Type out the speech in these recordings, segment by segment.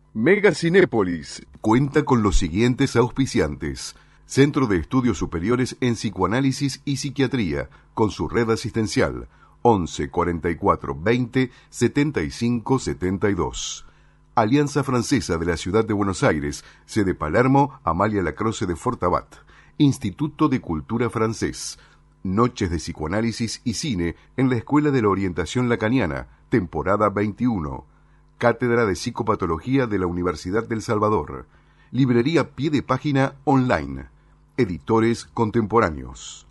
Mega Cinépolis cuenta con los siguientes auspiciantes: Centro de Estudios Superiores en Psicoanálisis y Psiquiatría, con su red asistencial 11 44 20 75 72. Alianza Francesa de la Ciudad de Buenos Aires, sede Palermo, Amalia Lacroze de Fortabat. Instituto de Cultura Francés. Noches de Psicoanálisis y Cine en la Escuela de la Orientación Lacaniana, temporada 21. Cátedra de Psicopatología de la Universidad del Salvador. Librería Pie de Página online. Editores contemporáneos.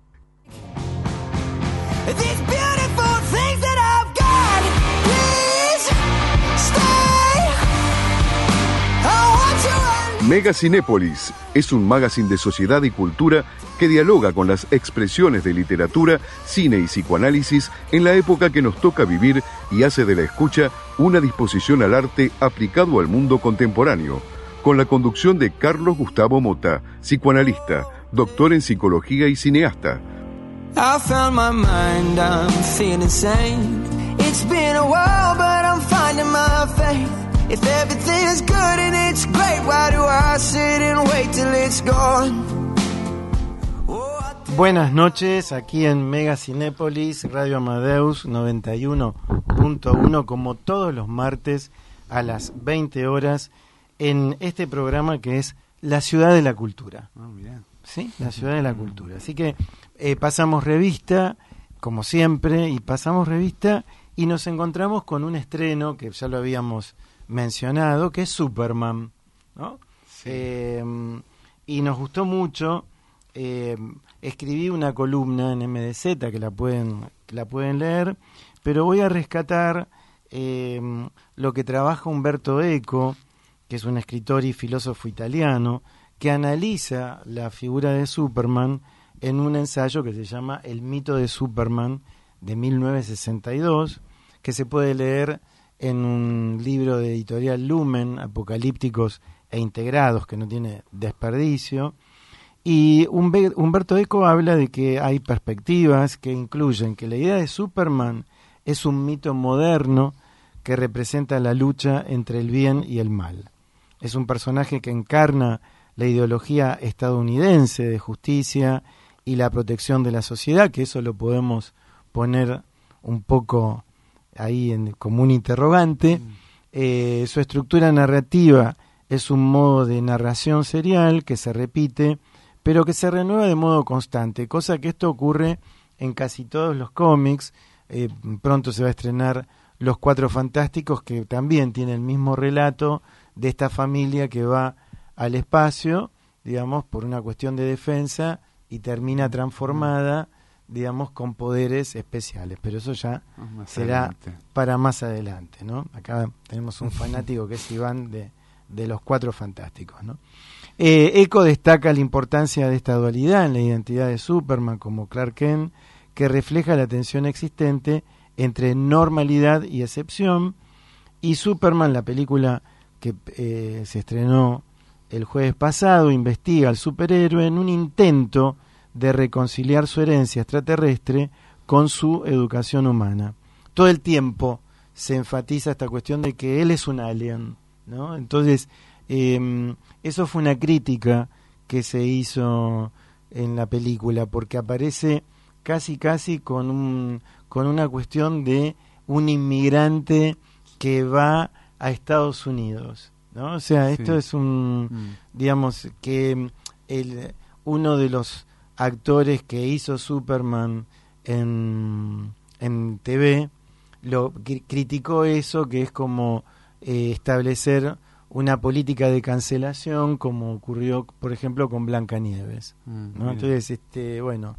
Mega Cinépolis es un magazine de sociedad y cultura que dialoga con las expresiones de literatura, cine y psicoanálisis en la época que nos toca vivir y hace de la escucha una disposición al arte aplicado al mundo contemporáneo, con la conducción de Carlos Gustavo Mota, psicoanalista, doctor en psicología y cineasta. I found my mind, I'm feeling sane. It's been a while, but I'm finding my faith. If everything is good and it's great, why do I sit and wait till it's gone? Buenas noches, aquí en Mega Cinépolis, Radio Amadeus 91.1, como todos los martes a las 20 horas, en este programa que es La Ciudad de la Cultura. ¿Sí? La Ciudad de la Cultura. Así que pasamos revista, como siempre, y pasamos revista y nos encontramos con un estreno que ya lo habíamos mencionado, que es Superman, ¿no? Sí. Y nos gustó mucho. Escribí una columna en MDZ que la pueden leer, pero voy a rescatar lo que trabaja Umberto Eco, que es un escritor y filósofo italiano, que analiza la figura de Superman en un ensayo que se llama El mito de Superman, de 1962, que se puede leer en un libro de editorial Lumen, Apocalípticos e Integrados, que no tiene desperdicio. Y Umberto Eco habla de que hay perspectivas que incluyen que la idea de Superman es un mito moderno que representa la lucha entre el bien y el mal. Es un personaje que encarna la ideología estadounidense de justicia y la protección de la sociedad, que eso lo podemos poner un poco ahí como un interrogante. Su estructura narrativa es un modo de narración serial que se repite, pero que se renueva de modo constante, cosa que esto ocurre en casi todos los cómics. Pronto se va a estrenar Los Cuatro Fantásticos, que también tiene el mismo relato de esta familia que va al espacio, digamos, por una cuestión de defensa y termina transformada, digamos, con poderes especiales, pero eso ya será adelante. Para más adelante, ¿no? Acá tenemos un fanático que es Iván de Los Cuatro Fantásticos, ¿no? Eco destaca la importancia de esta dualidad en la identidad de Superman como Clark Kent, que refleja la tensión existente entre normalidad y excepción, y Superman, la película que se estrenó el jueves pasado, investiga al superhéroe en un intento de reconciliar su herencia extraterrestre con su educación humana. Todo el tiempo se enfatiza esta cuestión de que él es un alien, ¿no? Entonces, eso fue una crítica que se hizo en la película, porque aparece casi con una cuestión de un inmigrante que va a Estados Unidos, ¿no? O sea, esto es digamos, que uno de los actores que hizo Superman en TV lo criticó eso, que es como establecer una política de cancelación, como ocurrió, por ejemplo, con Blancanieves, ¿no? Entonces, bueno,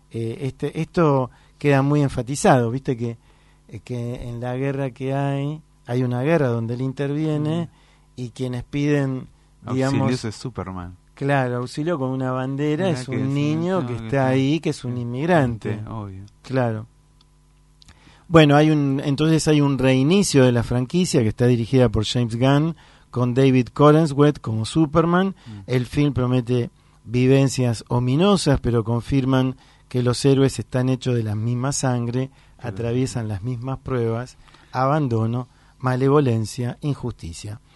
esto queda muy enfatizado, viste que en la guerra que hay una guerra donde él interviene y quienes piden, digamos, auxilios de Superman. Claro, auxilio con una bandera. Mira, es un niño que está ahí, que es un inmigrante. Obvio. Claro. Bueno, entonces hay un reinicio de la franquicia que está dirigida por James Gunn, con David Corenswet como Superman. El film promete vivencias ominosas, pero confirman que los héroes están hechos de la misma sangre, atraviesan las mismas pruebas, abandono, malevolencia, injusticia.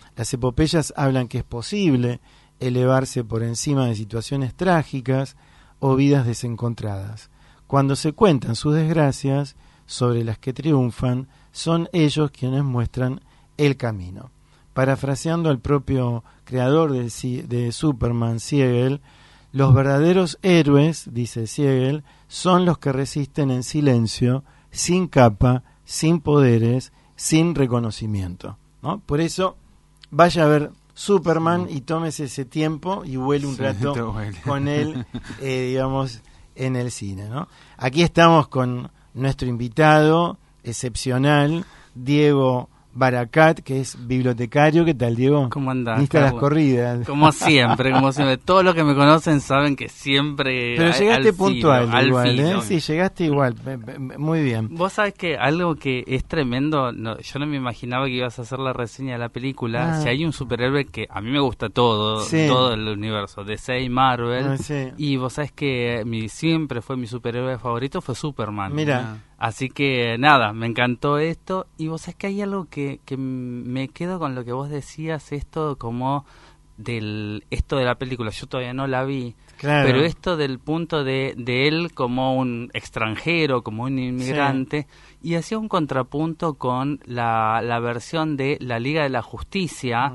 Las epopeyas hablan que es posible elevarse por encima de situaciones trágicas o vidas desencontradas. Cuando se cuentan sus desgracias sobre las que triunfan, son ellos quienes muestran el camino. Parafraseando al propio creador de Superman, Siegel, los verdaderos héroes, dice Siegel, son los que resisten en silencio, sin capa, sin poderes, sin reconocimiento, ¿no? Por eso, vaya a ver Superman y tómese ese tiempo y huele un rato con él, digamos, en el cine, ¿no? Aquí estamos con nuestro invitado excepcional, Diego Baracat, que es bibliotecario. ¿Qué tal, Diego? ¿Cómo andás? ¿Viste las corridas? Como siempre. Todos los que me conocen saben que siempre... Pero llegaste puntual, al igual, filo. ¿eh? Sí, llegaste igual. Muy bien. Vos sabés que algo que es tremendo, yo no me imaginaba que ibas a hacer la reseña de la película. Si hay un superhéroe que a mí me gusta todo el universo, DC y Marvel. Y vos sabés que siempre fue mi superhéroe favorito, fue Superman. Mira. Así que nada, me encantó esto. Y vos sabés que hay algo que me quedo con lo que vos decías, esto como esto de la película. Yo todavía no la vi, claro, pero esto del punto de él como un extranjero, como un inmigrante, y hacía un contrapunto con la versión de la Liga de la Justicia,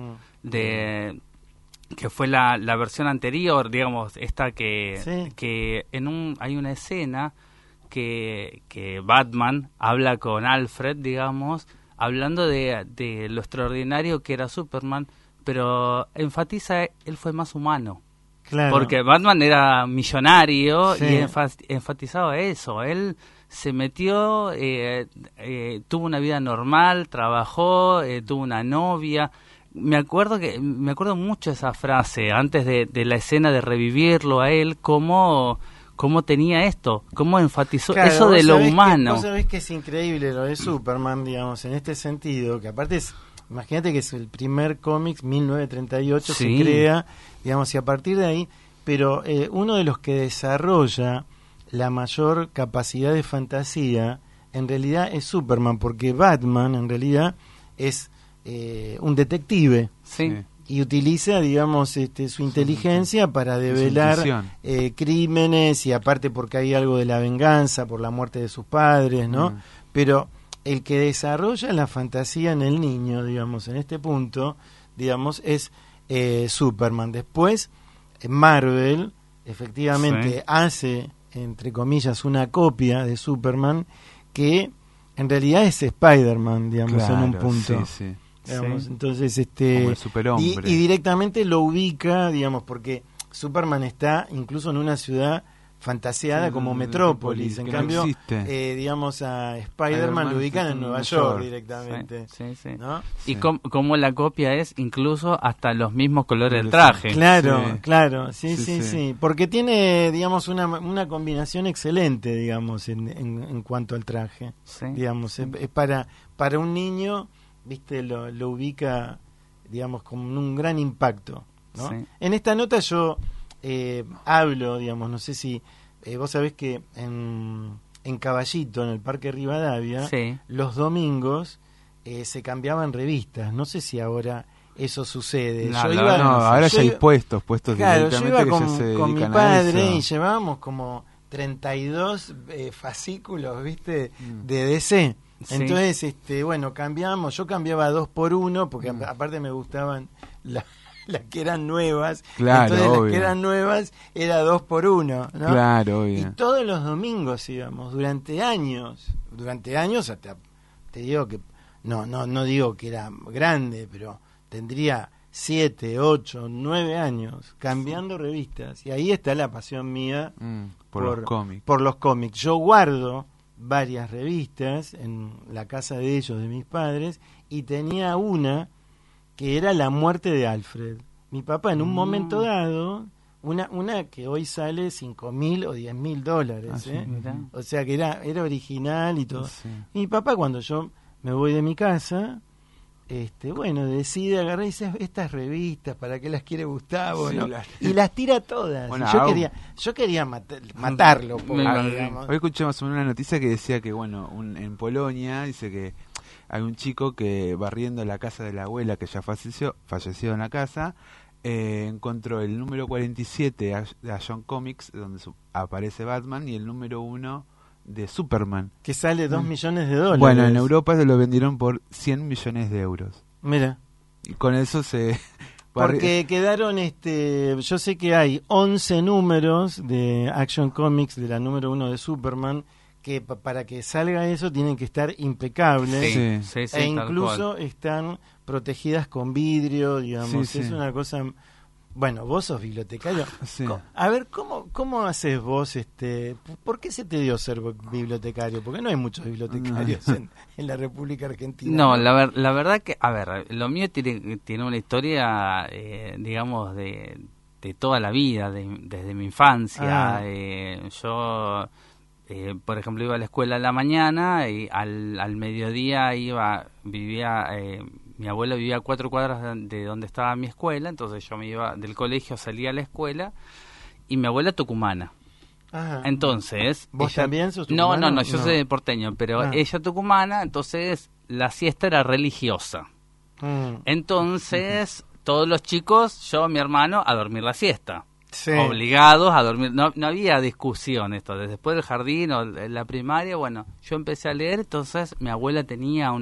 que fue la versión anterior, digamos, esta que hay una escena que Batman habla con Alfred, digamos, hablando de lo extraordinario que era Superman, pero enfatiza, él fue más humano. Claro. Porque Batman era millonario y enfatizaba eso. Él se metió, tuvo una vida normal, trabajó, tuvo una novia. Me acuerdo mucho esa frase antes de la escena de revivirlo a él, cómo tenía esto, cómo enfatizó eso de lo humano. Vos sabés que es increíble lo de Superman, digamos, en este sentido, que aparte imagínate que es el primer cómic, 1938, se crea, digamos, y a partir de ahí, pero uno de los que desarrolla la mayor capacidad de fantasía, en realidad es Superman, porque Batman, en realidad, es un detective. Sí. Y utiliza, digamos, su inteligencia para develar crímenes, y aparte porque hay algo de la venganza por la muerte de sus padres, ¿no? Pero el que desarrolla la fantasía en el niño, digamos, en este punto, digamos, es Superman. Después, Marvel, efectivamente, hace, entre comillas, una copia de Superman que en realidad es Spider-Man, digamos, en un punto. Digamos, entonces como el superhombre. Y directamente lo ubica, digamos, porque Superman está incluso en una ciudad fantaseada como Metrópolis, en cambio digamos a Spider-Man lo ubican en Nueva York directamente, ¿no? Y como la copia es incluso hasta los mismos colores del traje. Claro, sí, porque tiene, digamos, una combinación excelente, digamos, en cuanto al traje, digamos, es para un niño, viste, lo ubica, digamos, con un gran impacto, ¿no? En esta nota yo hablo, digamos, no sé si vos sabés que en Caballito, en el Parque Rivadavia, los domingos se cambiaban revistas. No sé si ahora eso sucede. Ahora ya hay puestos claro, yo iba con mi padre y eso. llevábamos como 32 fascículos, viste, de DC. Entonces, bueno, cambiamos. Yo cambiaba 2 por 1 porque aparte me gustaban las que eran nuevas. Claro, entonces obvio. Las que eran nuevas era 2 por 1, ¿no? Claro, obvio. Y todos los domingos íbamos durante años hasta, te digo que no digo que era grande, pero tendría 7, 8, 9 años cambiando revistas, y ahí está la pasión mía por los cómics. Yo guardo varias revistas en la casa de ellos, de mis padres, y tenía una que era La muerte de Alfred. Mi papá en un momento dado, una que hoy sale $5,000 o $10,000, o sea que era original y todo. Y mi papá, cuando yo me voy de mi casa, bueno, decide agarrar y dice, estas revistas, ¿para qué las quiere Gustavo? ¿No? Y las tira todas. Bueno, yo quería matarlo. Hoy escuché más o menos una noticia que decía que, bueno, en Polonia, dice que hay un chico que barriendo la casa de la abuela que ya falleció en la casa, encontró el número 47 de Action Comics, donde aparece Batman, y el número 1 de Superman. Que sale $2 millones. Bueno, en Europa se lo vendieron por 100 millones de euros. Mira. Y con eso se... Porque quedaron, yo sé que hay 11 números de Action Comics de la número 1 de Superman, que para que salga eso tienen que estar impecables, sí, e incluso están protegidas con vidrio, digamos. Sí, es una cosa... Bueno, vos sos bibliotecario. Sí. A ver, ¿cómo haces vos? ¿Por qué se te dio ser bibliotecario? Porque no hay muchos bibliotecarios en la República Argentina. No, la verdad que, a ver, lo mío tiene una historia, digamos, de toda la vida, desde mi infancia. Yo, por ejemplo, iba a la escuela a la mañana y al mediodía vivía... mi abuela vivía a 4 cuadras de donde estaba mi escuela, entonces yo me iba del colegio, salía a la escuela, y mi abuela tucumana. Ajá. Entonces... ¿Vos también sos tucumano? No, yo soy porteño, pero ella tucumana, entonces la siesta era religiosa. Entonces, todos los chicos, yo, mi hermano, a dormir la siesta. Sí. Obligados a dormir. No había discusión esto. Después del jardín o la primaria, bueno, yo empecé a leer, entonces mi abuela tenía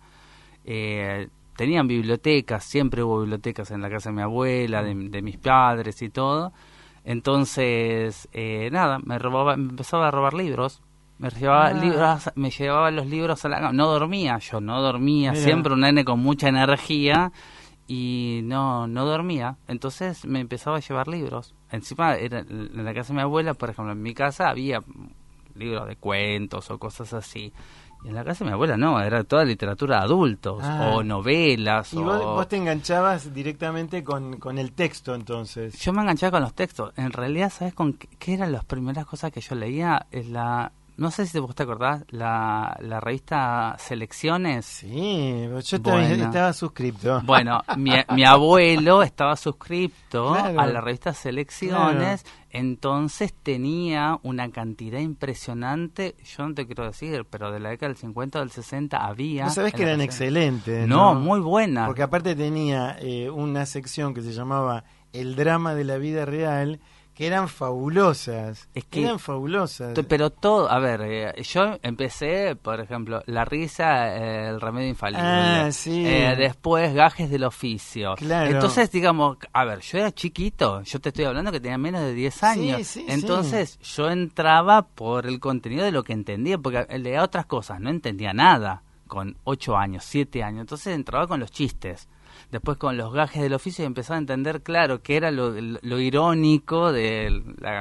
tenían bibliotecas, siempre hubo bibliotecas en la casa de mi abuela, de mis padres y todo. Entonces, nada, me empezaba a robar libros. Me llevaba los libros a la cama. No dormía, Mira. Siempre un nene con mucha energía y no dormía. Entonces me empezaba a llevar libros. Encima, en la casa de mi abuela, por ejemplo, en mi casa había libros de cuentos o cosas así. Y en la casa de mi abuela no, era toda literatura de adultos o novelas. ¿Y vos te enganchabas directamente con el texto entonces? Yo me enganchaba con los textos. En realidad, ¿sabes con qué eran las primeras cosas que yo leía? No sé si vos te acordás, la revista Selecciones. Sí, yo también estaba suscripto. Bueno, mi abuelo estaba suscripto a la revista Selecciones, entonces tenía una cantidad impresionante, yo no te quiero decir, pero de la década del 50 o del 60 había... ¿No sabés que eran excelentes? No, muy buenas. Porque aparte tenía una sección que se llamaba El drama de la vida real, que eran fabulosas. Eran fabulosas. Pero todo, a ver, yo empecé, por ejemplo, La risa, el remedio infalible. Sí. Después, Gajes del oficio. Claro. Entonces, digamos, a ver, yo era chiquito, yo te estoy hablando que tenía menos de 10 años. Entonces, yo entraba por el contenido de lo que entendía, porque leía otras cosas, no entendía nada con 8 años, 7 años. Entonces, entraba con los chistes. Después con los gajes del oficio empezaba a entender, claro, que era lo irónico de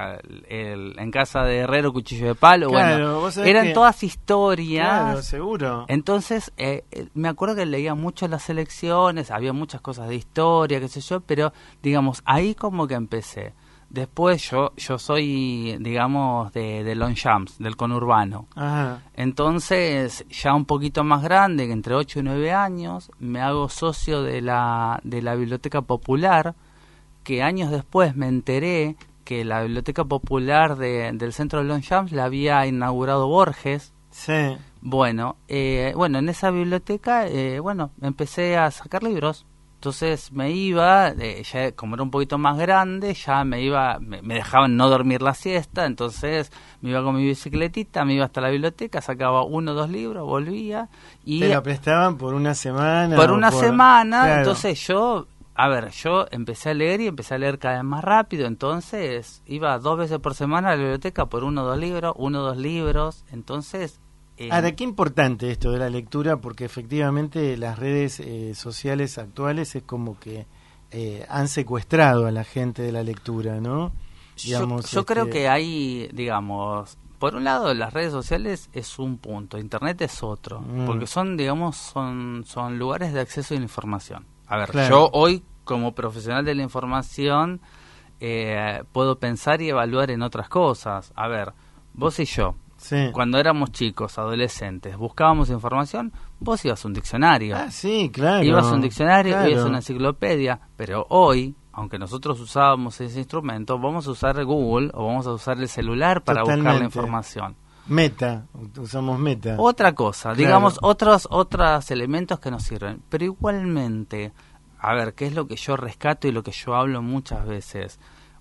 en casa de herrero cuchillo de palo. Claro, bueno, eran todas historias. Claro, seguro. Entonces, me acuerdo que leía mucho las Selecciones, había muchas cosas de historia, qué sé yo, pero, digamos, ahí como que empecé. Después yo soy, digamos, de Longchamps, del conurbano. Ajá. Entonces, ya un poquito más grande, entre 8 y 9 años, me hago socio de la Biblioteca Popular, que años después me enteré que la Biblioteca Popular del centro de Longchamps la había inaugurado Borges. Sí. Bueno, en esa biblioteca, empecé a sacar libros. Entonces me iba, ya como era un poquito más grande, ya me dejaban no dormir la siesta, entonces me iba con mi bicicletita, me iba hasta la biblioteca, sacaba 1 o 2 libros, volvía y... ¿Te lo prestaban por una semana? Por una semana, claro. Entonces yo empecé a leer y empecé a leer cada vez más rápido, entonces iba 2 veces por semana a la biblioteca por 1 o 2 libros, entonces... Ahora, qué importante esto de la lectura, porque efectivamente las redes sociales actuales es como que han secuestrado a la gente de la lectura, ¿no? Digamos, yo creo que hay, digamos, por un lado las redes sociales es un punto, Internet es otro, porque son, digamos, son lugares de acceso a la información. A ver, claro. Yo hoy como profesional de la información puedo pensar y evaluar en otras cosas. A ver, vos y yo. Sí. Cuando éramos chicos, adolescentes, buscábamos información, vos ibas a un diccionario. Sí, claro. Ibas a un diccionario, claro. Ibas a una enciclopedia, pero hoy, aunque nosotros usábamos ese instrumento, vamos a usar Google o vamos a usar el celular para buscar la información. usamos meta. Otra cosa, Claro. digamos, otros elementos que nos sirven. Pero igualmente, a ver, ¿qué es lo que yo rescato y lo que yo hablo muchas veces?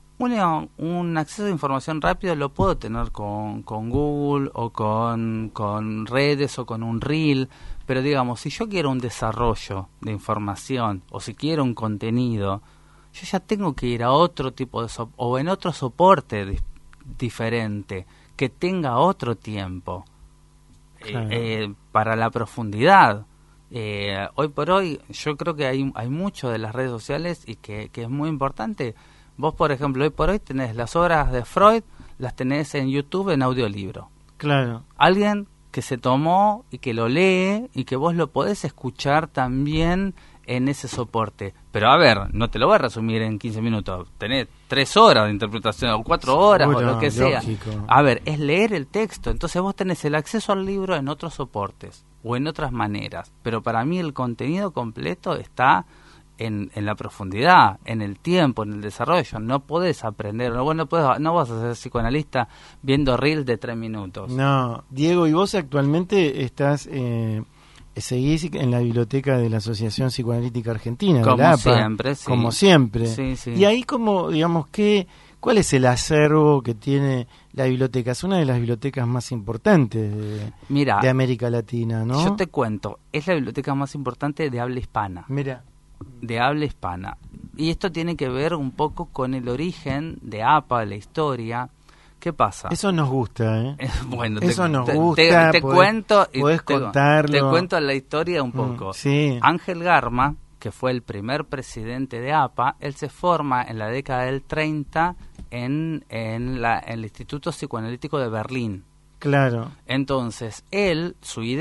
Un acceso a información rápido lo puedo tener con Google o con redes o con un reel, pero digamos, si yo quiero un desarrollo de información o si quiero un contenido, yo ya tengo que ir a otro tipo de o en otro soporte diferente, que tenga otro tiempo Claro. para la profundidad. Hoy por hoy yo creo que hay mucho de las redes sociales y que es muy importante. Vos, por ejemplo, hoy por hoy tenés las obras de Freud, las tenés en YouTube en audiolibro. Claro. Alguien que se tomó y que lo lee y que vos lo podés escuchar también en ese soporte. Pero a ver, no te lo voy a resumir en 15 minutos. Tenés 3 horas de interpretación o 4 horas Seguro, o lo que sea. lógico. A ver, es leer el texto. Entonces vos tenés el acceso al libro en otros soportes o en otras maneras. Pero para mí el contenido completo está en la profundidad, en el tiempo, en el desarrollo. No podés aprender, no vas a ser psicoanalista viendo reels de 3 minutos. No, Diego, ¿y vos actualmente estás seguís en la biblioteca de la Asociación Psicoanalítica Argentina, de Como la APA? siempre, sí. Como siempre. Sí, sí. Y ahí, como, digamos, ¿cuál es el acervo que tiene la biblioteca? Es una de las bibliotecas más importantes Mira, de América Latina, ¿no? yo te cuento, es la biblioteca más importante de habla hispana. Mira. De habla hispana. Y esto tiene que ver un poco con el origen de APA, la historia. ¿Qué pasa? Eso nos gusta, ¿eh? Bueno, Eso nos gusta. Te cuento y podés contarlo. te cuento la historia un poco. Sí. Ángel Garma, que fue el primer presidente de APA, él se forma en la década del 30 en el Instituto Psicoanalítico de Berlín. Claro. Entonces, él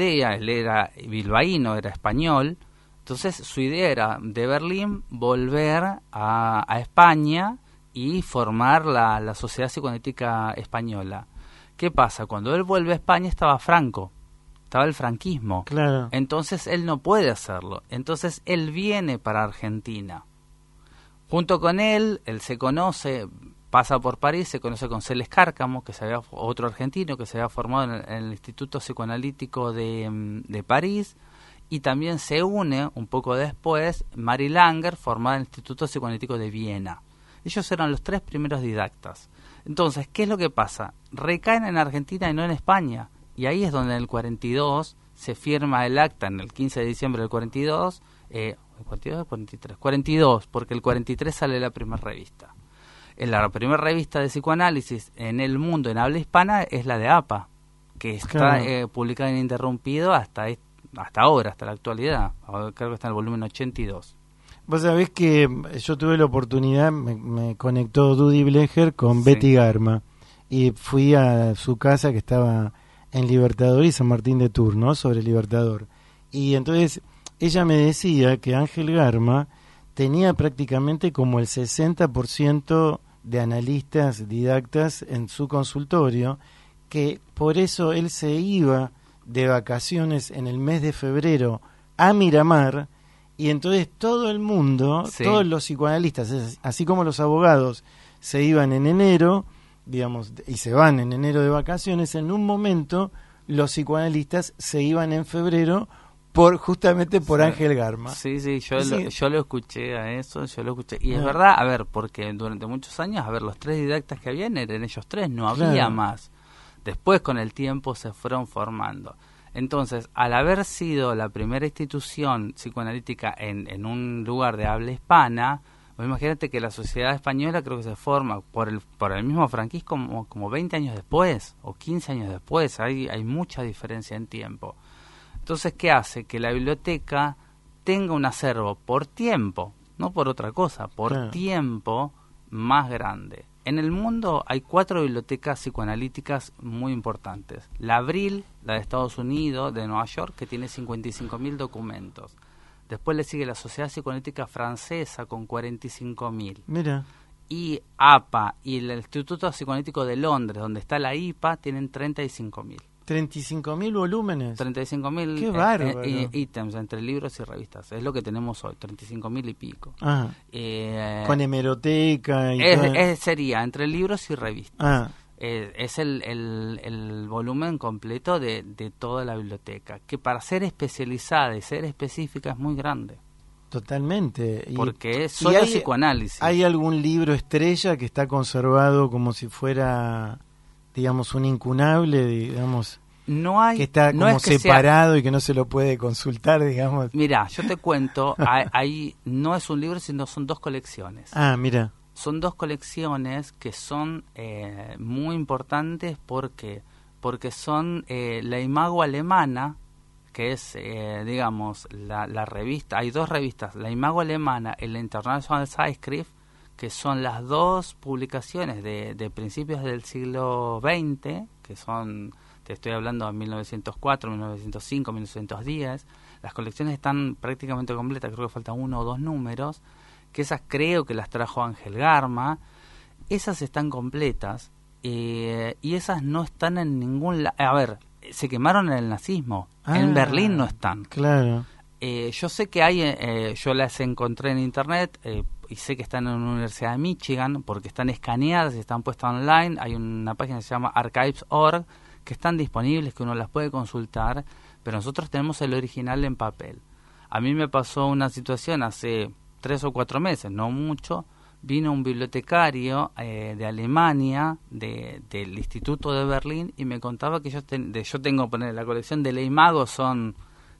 era bilbaíno, era español. Entonces su idea era de Berlín volver a España y formar la Sociedad Psicoanalítica Española. ¿Qué pasa? Cuando él vuelve a España estaba Franco, estaba el franquismo. Claro. Entonces él no puede hacerlo. Entonces él viene para Argentina. Junto con él se conoce, pasa por París, se conoce con Celes Cárcamo, otro argentino que se había formado en el Instituto Psicoanalítico de París. Y también se une, un poco después, Mary Langer, formada en el Instituto Psicoanalítico de Viena. Ellos eran los 3 primeros didactas. Entonces, ¿qué es lo que pasa? Recaen en Argentina y no en España. Y ahí es donde en el 42 se firma el acta, en el 15 de diciembre del 42, ¿el 42 o 43? 42, porque el 43 sale la primera revista. La primera revista de psicoanálisis en el mundo, en habla hispana, es la de APA, que está Claro. publicada ininterrumpido hasta ahora, hasta la actualidad. Ahora creo que está en el volumen 82. Vos sabés que yo tuve la oportunidad, me conectó Dudy Blecher con Sí. Betty Garma y fui a su casa que estaba en Libertador y San Martín de Tours, ¿no? Sobre Libertador. Y entonces ella me decía que Ángel Garma tenía prácticamente como el 60% de analistas, didactas en su consultorio, que por eso él se iba de vacaciones en el mes de febrero a Miramar, y entonces todo el mundo, Sí. todos los psicoanalistas, así como los abogados, se iban en enero, digamos, y se van en enero de vacaciones. En un momento los psicoanalistas se iban en febrero justamente por Sí. Ángel Garma. Sí, Sí. yo lo escuché a eso, yo lo escuché. Y es Ah. verdad, a ver, porque durante muchos años, a ver, los 3 didactas que habían eran ellos 3, no había Claro. más. Después con el tiempo se fueron formando. Entonces, al haber sido la primera institución psicoanalítica en un lugar de habla hispana, pues imagínate que la sociedad española creo que se forma por el mismo franquismo como 20 años después o 15 años después. Hay mucha diferencia en tiempo. Entonces, ¿qué hace? Que la biblioteca tenga un acervo por tiempo, no por otra cosa, por Claro. tiempo más grande. En el mundo hay 4 bibliotecas psicoanalíticas muy importantes. La Abril, la de Estados Unidos, de Nueva York, que tiene 55.000 documentos. Después le sigue la Sociedad Psicoanalítica Francesa con 45.000. Mira, Y APA y el Instituto Psicoanalítico de Londres, donde está la IPA, tienen 35.000. 35.000 volúmenes. 35.000 Qué bárbaro. ítems entre libros y revistas. Es lo que tenemos hoy, 35.000 y pico. Con hemeroteca y todo. Sería entre libros y revistas. es el volumen completo de toda la biblioteca, que para ser especializada y ser específica es muy grande. Totalmente. Porque es solo psicoanálisis. ¿Hay algún libro estrella que está conservado como si fuera, digamos, un incunable, digamos, no hay, que está no como es que separado y que no se lo puede consultar, digamos? Mira, yo te cuento, hay, no es un libro, sino son 2 colecciones. Ah, mira. Son 2 colecciones que son muy importantes porque son la Imago alemana, que es, digamos, la revista. Hay 2 revistas, la Imago alemana y la International Zeitschrift, que son las 2 publicaciones de principios del siglo XX, que son, te estoy hablando de 1904, 1905, 1910. Las colecciones están prácticamente completas, creo que faltan 1 o 2 números, que esas creo que las trajo Ángel Garma. Esas están completas, y esas no están en ningún lado. A ver, se quemaron en el nazismo. En Berlín no están. Claro. Yo sé que hay, yo las encontré en internet, y sé que están en la Universidad de Michigan, porque están escaneadas y están puestas online. Hay una página que se llama archives.org, que están disponibles, que uno las puede consultar, pero nosotros tenemos el original en papel. A mí me pasó una situación hace 3 o 4 meses, no mucho. Vino un bibliotecario de Alemania, del Instituto de Berlín, y me contaba que yo tengo, poner la colección de la Imago, son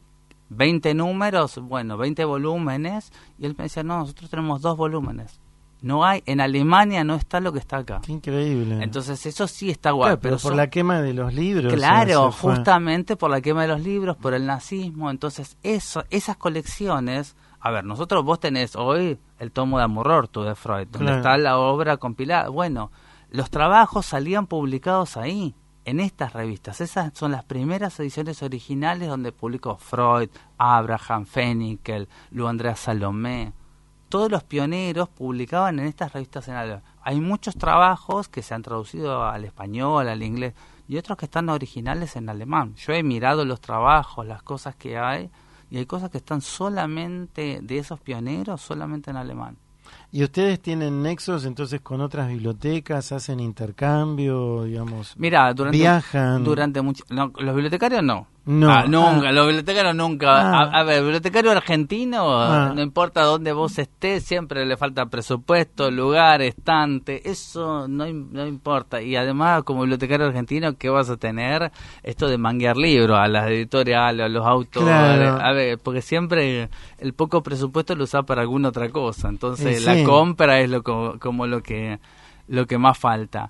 20 números, 20 volúmenes, y él me decía, no, nosotros tenemos 2 volúmenes. No hay, en Alemania no está lo que está acá. Qué increíble. Entonces eso sí está guay. Claro, pero por la quema de los libros. Claro, justamente por la quema de los libros, por el nazismo. Entonces esas colecciones... A ver, vos tenés hoy el tomo de Amor Orto de Freud, donde está la obra compilada. Bueno, los trabajos salían publicados ahí, en estas revistas. Esas son las primeras ediciones originales donde publicó Freud, Abraham, Fennikel, Lu Andrea Salomé. Todos los pioneros publicaban en estas revistas en alemán. Hay muchos trabajos que se han traducido al español, al inglés, y otros que están originales en alemán. Yo he mirado los trabajos, las cosas que hay, y hay cosas que están solamente de esos pioneros, solamente en alemán. ¿Y ustedes tienen nexos entonces con otras bibliotecas? ¿Hacen intercambio, digamos? Mira, ¿viajan? No, los bibliotecarios no. No. Nunca, los bibliotecarios nunca. A ver, el bibliotecario argentino, no importa dónde vos estés, siempre le falta presupuesto, lugar, estante, eso no importa. Y además, como bibliotecario argentino, ¿qué vas a tener? Esto de manguear libros a las editoriales, a los autores. Claro. A ver, porque siempre el poco presupuesto lo usa para alguna otra cosa. Entonces, la compra es como lo que más falta.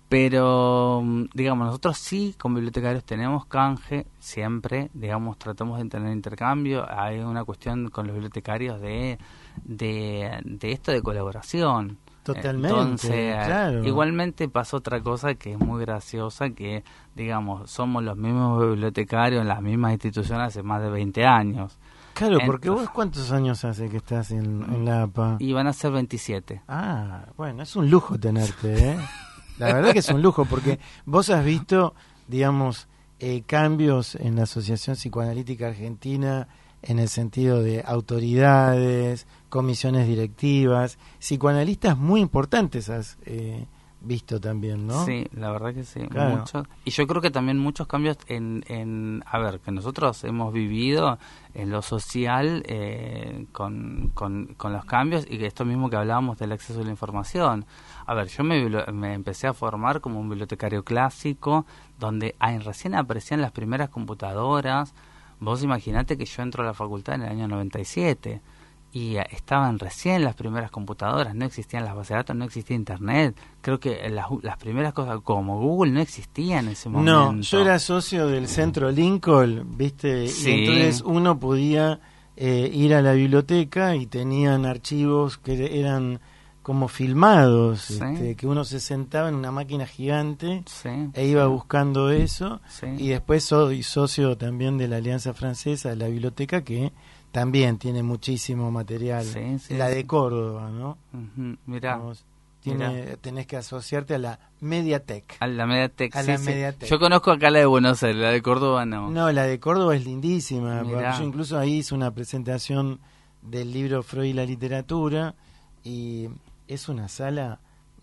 Pero, digamos, nosotros sí, con bibliotecarios tenemos canje, siempre, digamos, tratamos de tener intercambio. Hay una cuestión con los bibliotecarios de esto de colaboración. Totalmente. Entonces, claro. Igualmente pasa otra cosa que es muy graciosa, que, digamos, somos los mismos bibliotecarios en las mismas instituciones hace más de 20 años. Claro, porque vos, ¿cuántos años hace que estás en la APA? Y van a ser 27. Ah, bueno, es un lujo tenerte, ¿eh? La verdad que es un lujo, porque vos has visto, digamos, cambios en la Asociación Psicoanalítica Argentina en el sentido de autoridades, comisiones directivas, psicoanalistas muy importantes has visto también, ¿no? Sí, la verdad que sí, claro. Muchos. Y yo creo que también muchos cambios a ver, que nosotros hemos vivido en lo social con los cambios, y que esto mismo que hablábamos del acceso a la información. A ver, yo me empecé a formar como un bibliotecario clásico, donde recién aparecían las primeras computadoras. Vos imaginate que yo entro a la facultad en el año 97 y estaban recién las primeras computadoras, no existían las bases de datos, no existía internet. Creo que las primeras cosas como Google no existían en ese momento. No, yo era socio del Centro Lincoln, ¿viste? Sí. Y entonces uno podía ir a la biblioteca y tenían archivos que eran como filmados, Sí. Que uno se sentaba en una máquina gigante Sí. e iba buscando eso. Sí. Y después soy socio también de la Alianza Francesa de la biblioteca, que también tiene muchísimo material. Sí, la de sí. Córdoba, ¿no? Uh-huh. Mirá. Tenés que asociarte a la Mediatek. A la Mediatek, A sí, la sí. Mediatek. Yo conozco acá la de Buenos Aires, la de Córdoba no. No, la de Córdoba es lindísima. Mirá. Yo incluso ahí hice una presentación del libro Freud y la literatura, y es una sala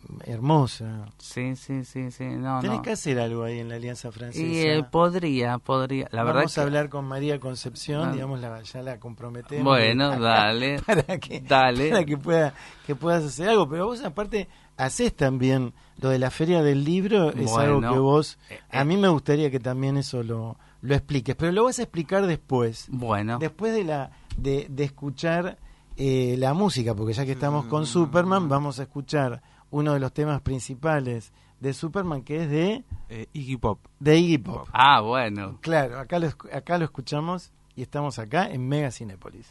hermosa. Sí. No, Tenés que hacer algo ahí en la Alianza Francesa. Y podría. Vamos a hablar con María Concepción, digamos, ya la comprometemos. Bueno, dale. Para que puedas hacer algo. Pero vos, aparte, hacés también lo de la Feria del Libro, es algo que vos... A mí me gustaría que también eso lo expliques, pero lo vas a explicar después. Bueno. Después de escuchar la música, porque ya que estamos con Superman, vamos a escuchar uno de los temas principales de Superman, que es de Iggy Pop. De Iggy Pop. Ah, bueno. Claro, acá lo escuchamos y estamos acá en Mega Cinépolis.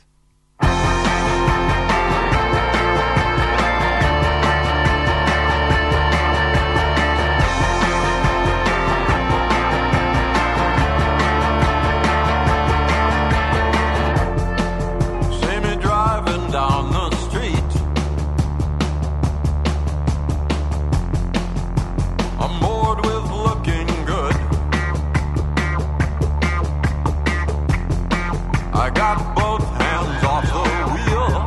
I got both hands off the wheel.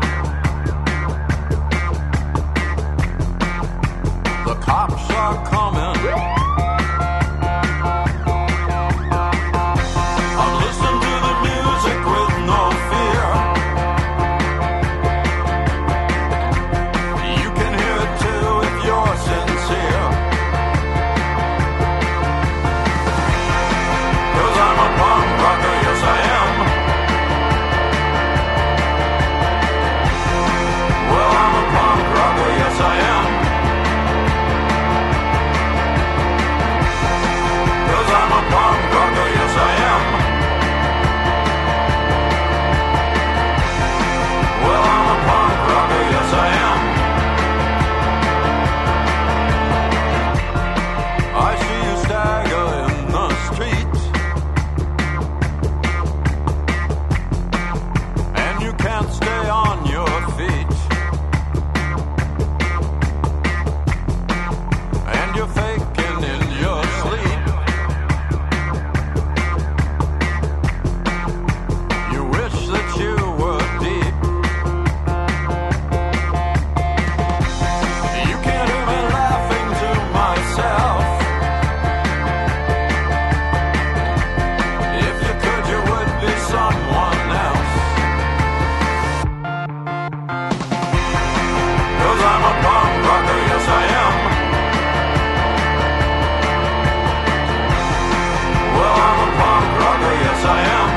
The cops are coming. I'm listening to the music with no fear. You can hear it too if you're sincere. 'Cause I'm a punk rocker, yes I am. Well, I'm a punk rocker, yes I am. 'Cause I'm a punk rocker, yes I am. Well, I'm a punk rocker, yes I am. I see you stagger in the street, and you can't stay on your feet. And you're faking in your sleep. You wish that you were deep. You can't hear me laughing to myself. If you could, you would be someone else. 'Cause I'm a punk rocker, yes I am. Well, I'm a punk rocker, yes I am.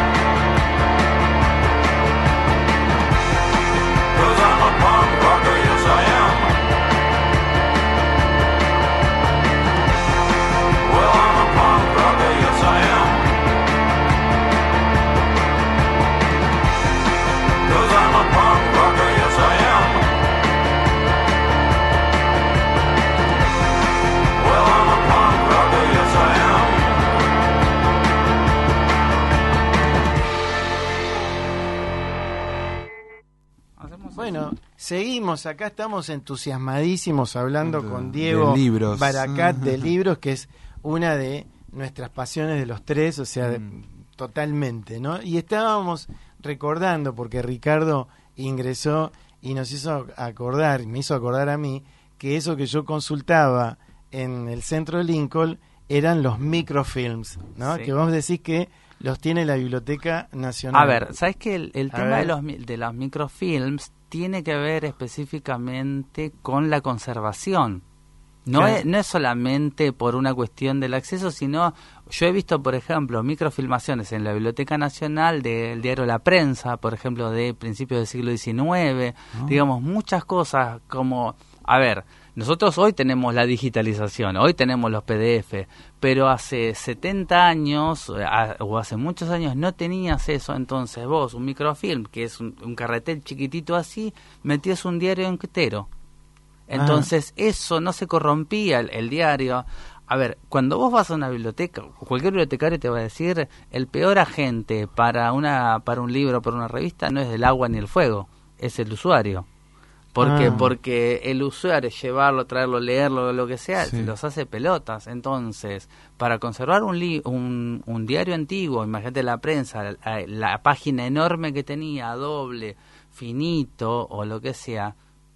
'Cause I'm a punk rocker, yes I am. Well, I'm a punk rocker, yes I am. 'Cause I'm a punk rocker, yes I am. Well, I'm a punk rocker, yes I am. Bueno, seguimos, acá estamos entusiasmadísimos hablando con Diego de libros. Baracat de libros, que es una de nuestras pasiones de los tres, o sea, totalmente, ¿no? Y estábamos recordando, porque Ricardo ingresó y nos hizo acordar, me hizo acordar a mí, que eso que yo consultaba en el centro de Lincoln eran los microfilms, ¿no? Sí. Que vos decís que los tiene la Biblioteca Nacional. A ver, ¿sabes que el A tema ver. de los microfilms tiene que ver específicamente con la conservación? No, Claro. no es solamente por una cuestión del acceso, sino yo he visto, por ejemplo, microfilmaciones en la Biblioteca Nacional del diario La Prensa, por ejemplo, de principios del siglo XIX, digamos, muchas cosas como, a ver, nosotros hoy tenemos la digitalización, hoy tenemos los PDF, pero hace 70 años o hace muchos años no tenías eso. Entonces vos, un microfilm, que es un carretel chiquitito así, metías un diario entero. Entonces eso no se corrompía el diario. A ver, cuando vos vas a una biblioteca, cualquier bibliotecario te va a decir, el peor agente para un libro, para una revista, no es el agua ni el fuego, es el usuario. Porque el usuario, llevarlo, traerlo, leerlo, lo que sea, Sí. los hace pelotas. Entonces, para conservar un diario antiguo, imagínate La Prensa, la página enorme que tenía, doble, finito o lo que sea,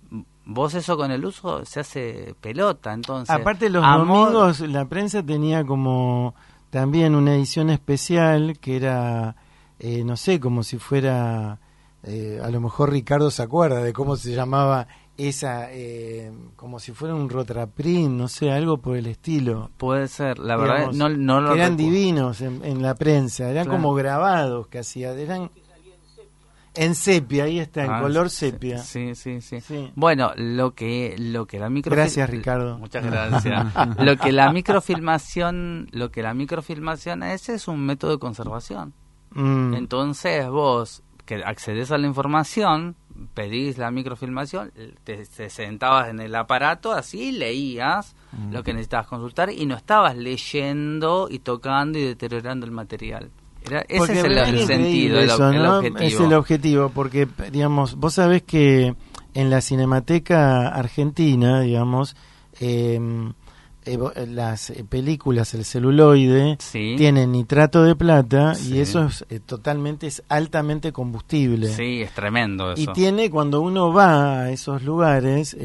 vos eso con el uso se hace pelota, entonces... Aparte los domingos la prensa tenía como también una edición especial que era, no sé, como si fuera, a lo mejor Ricardo se acuerda de cómo se llamaba esa, como si fuera un rotraprint, no sé, algo por el estilo. Puede ser, la Digamos, verdad no lo eran recuerdo. divinos en la prensa, eran como grabados que hacía, eran en sepia, ahí está, en color sepia. Sí. Bueno, lo que la Gracias, Ricardo. Muchas gracias. lo que la microfilmación es un método de conservación. Entonces vos que accedes a la información, pedís la microfilmación, te sentabas en el aparato, así leías lo que necesitabas consultar y no estabas leyendo y tocando y deteriorando el material. Ese es el sentido, eso, el ¿no? objetivo. Es el objetivo, porque, digamos, vos sabés que en la Cinemateca Argentina, digamos, las películas, el celuloide, tienen nitrato de plata y eso es es altamente combustible. Sí, es tremendo eso. Y tiene, cuando uno va a esos lugares,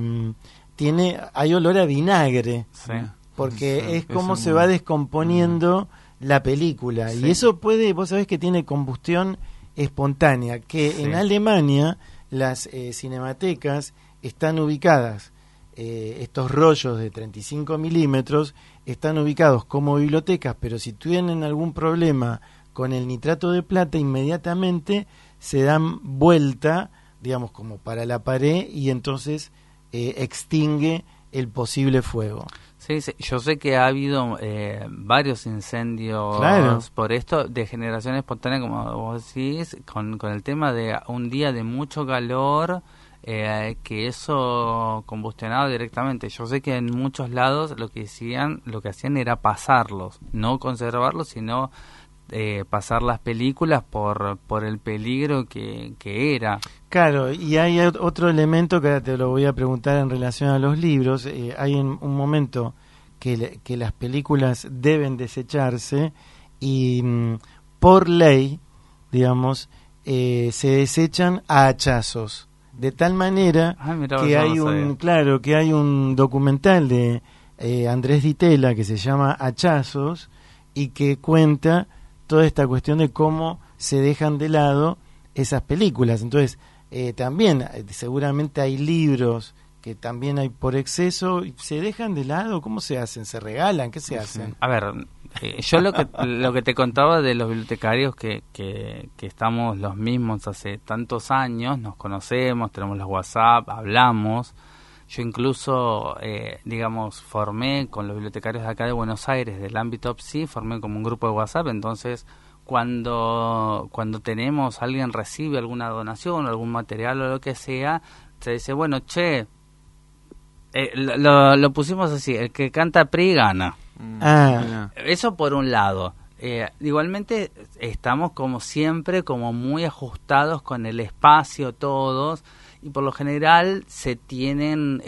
hay olor a vinagre, porque es como se va descomponiendo la película. Y eso vos sabés que tiene combustión espontánea, que en Alemania las cinematecas están ubicadas, estos rollos de 35 milímetros están ubicados como bibliotecas, pero si tienen algún problema con el nitrato de plata, inmediatamente se dan vuelta, digamos, como para la pared y entonces extingue el posible fuego. Sí, yo sé que ha habido varios incendios por esto de generación espontánea, como vos decís, con el tema de un día de mucho calor, que eso combustionaba directamente. Yo sé que en muchos lados lo que hacían era pasarlos, no conservarlos, sino pasar las películas por el peligro que era. Claro, y hay otro elemento que ahora te lo voy a preguntar en relación a los libros. Hay un momento que las películas deben desecharse y por ley, digamos, se desechan a hachazos. De tal manera que hay un documental de Andrés Ditela que se llama Hachazos y que cuenta toda esta cuestión de cómo se dejan de lado esas películas. Entonces, también seguramente hay libros que también hay por exceso y se dejan de lado. ¿Cómo se hacen? ¿Se regalan? ¿Qué se hacen? A ver, yo lo que te contaba de los bibliotecarios que estamos los mismos hace tantos años, nos conocemos, tenemos los WhatsApp, hablamos. Yo incluso, formé con los bibliotecarios de acá de Buenos Aires, del ámbito PSI, formé como un grupo de WhatsApp. Entonces, cuando alguien recibe alguna donación, algún material o lo que sea, se dice, bueno, lo pusimos así, el que canta PRI gana. Eso por un lado. Igualmente estamos como siempre como muy ajustados con el espacio todos, y por lo general se tienen